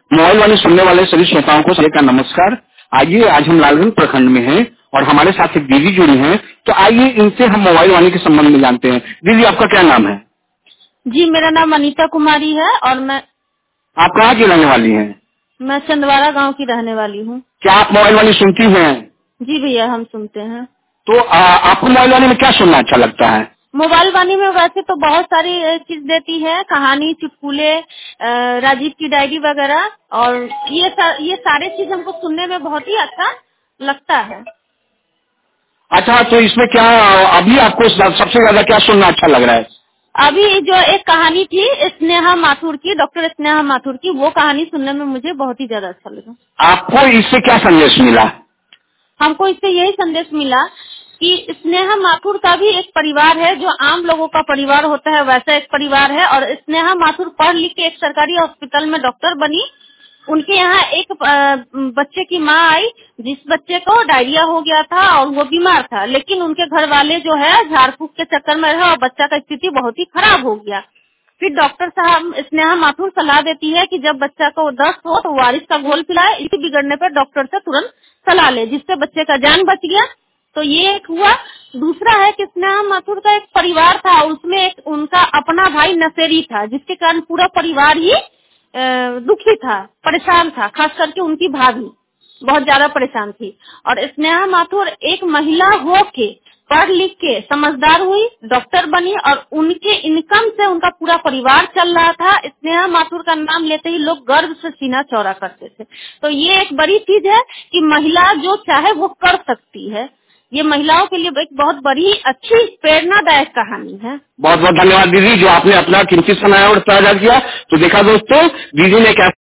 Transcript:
Mobile वाणी सुनने वाले सभी श्रोताओं को सभी का नमस्कार। आइए आज हम लालगंज प्रखंड में हैं और हमारे साथ एक दीदी जुड़ी हैं, तो आइए इनसे हम मोबाइल वाणी के संबंध में जानते हैं। दीदी आपका क्या नाम है? जी, मेरा नाम अनीता कुमारी है और आप कहाँ की रहने वाली हैं? मैं चंदवारा गांव की रहने वाली हूँ। क्या आप मोबाइल वाणी सुनती हैं? जी भैया, हम सुनते हैं। तो आपको मोबाइल वाणी में क्या सुनना अच्छा लगता है? मोबाइल वाणी में वैसे तो बहुत सारी चीज देती है, कहानी, चुटकुले, राजीव की डायरी वगैरह, और ये सारे चीज हमको सुनने में बहुत ही अच्छा लगता है। अच्छा, तो इसमें क्या अभी आपको सबसे ज्यादा क्या सुनना अच्छा लग रहा है? अभी जो एक कहानी थी स्नेहा माथुर की, डॉक्टर स्नेहा माथुर की, वो कहानी सुनने में मुझे बहुत ही ज्यादा अच्छा लगा। आपको इससे क्या संदेश मिला? हमको इससे यही संदेश मिला कि स्नेहा माथुर का भी एक परिवार है, जो आम लोगों का परिवार होता है वैसा एक परिवार है। और स्नेहा माथुर पढ़ लिख के एक सरकारी हॉस्पिटल में डॉक्टर बनी। उनके यहाँ एक बच्चे की माँ आई, जिस बच्चे को डायरिया हो गया था और वो बीमार था, लेकिन उनके घर वाले जो है झाड़ फूक के चक्कर में रहे और बच्चा का स्थिति बहुत ही खराब हो गया। फिर डॉक्टर साहब स्नेहा माथुर सलाह देती है कि जब बच्चा को दस्त हो तो वारिस का घोल पिलाए, इसी बिगड़ने पर डॉक्टर से तुरंत सलाह ले, जिससे बच्चे का जान बच गया। तो ये एक हुआ। दूसरा है कि स्नेहा माथुर का एक परिवार था, उसमें एक उनका अपना भाई नशेड़ी था, जिसके कारण पूरा परिवार ही दुखी था, परेशान था। खास करके उनकी भाभी बहुत ज्यादा परेशान थी। और स्नेहा माथुर एक महिला हो के पढ़ लिख के समझदार हुई, डॉक्टर बनी, और उनके इनकम से उनका पूरा परिवार चल रहा था। स्नेहा माथुर का नाम लेते ही लोग गर्व से सीना चौड़ा करते थे। तो ये एक बड़ी चीज है कि महिला जो चाहे वो कर सकती है। ये महिलाओं के लिए एक बहुत बड़ी अच्छी प्रेरणादायक कहानी है। बहुत बहुत धन्यवाद दीदी, जो आपने अपना कीमती समय और साझा किया। तो देखा दोस्तों, दीदी ने क्या